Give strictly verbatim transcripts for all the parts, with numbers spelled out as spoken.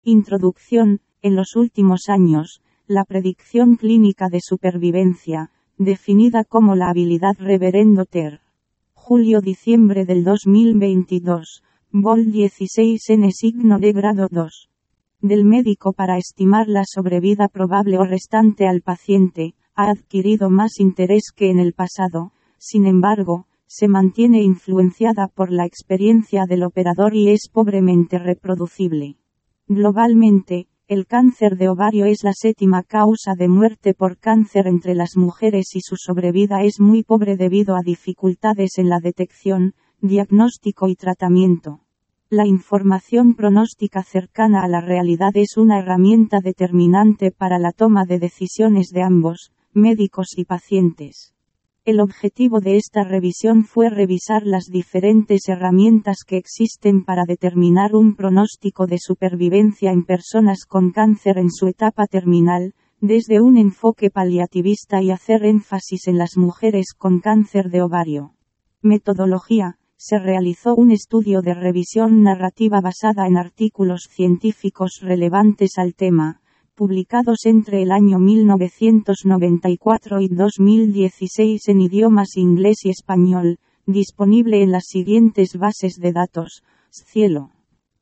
Introducción. En los últimos años, la predicción clínica de supervivencia, definida como la habilidad Reverendo Ter. Julio-diciembre del dos mil veintidós, Vol dieciséis N signo de grado dos. Del médico para estimar la sobrevida probable o restante al paciente, ha adquirido más interés que en el pasado, sin embargo, se mantiene influenciada por la experiencia del operador y es pobremente reproducible. Globalmente, el cáncer de ovario es la séptima causa de muerte por cáncer entre las mujeres y su sobrevida es muy pobre debido a dificultades en la detección, diagnóstico y tratamiento. La información pronóstica cercana a la realidad es una herramienta determinante para la toma de decisiones de ambos, médicos y pacientes. El objetivo de esta revisión fue revisar las diferentes herramientas que existen para determinar un pronóstico de supervivencia en personas con cáncer en su etapa terminal, desde un enfoque paliativista y hacer énfasis en las mujeres con cáncer de ovario. Metodología. Se realizó un estudio de revisión narrativa basada en artículos científicos relevantes al tema, publicados entre el año mil novecientos noventa y cuatro y dos mil dieciséis en idiomas inglés y español, disponible en las siguientes bases de datos: Cielo,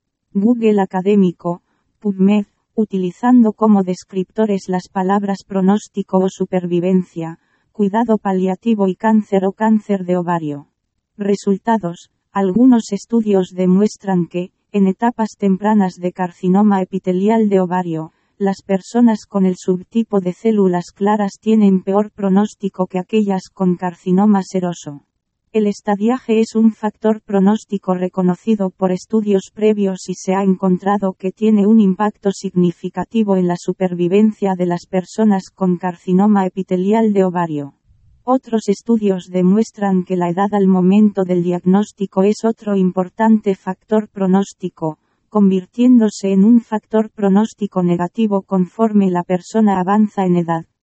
Google Académico, PubMed, utilizando como descriptores las palabras pronóstico o supervivencia, cuidado paliativo y cáncer o cáncer de ovario. Resultados. Algunos estudios demuestran que, en etapas tempranas de carcinoma epitelial de ovario, las personas con el subtipo de células claras tienen peor pronóstico que aquellas con carcinoma seroso. El estadiaje es un factor pronóstico reconocido por estudios previos y se ha encontrado que tiene un impacto significativo en la supervivencia de las personas con carcinoma epitelial de ovario. Otros estudios demuestran que la edad al momento del diagnóstico es otro importante factor pronóstico, convirtiéndose en un factor pronóstico negativo conforme la persona avanza en edad.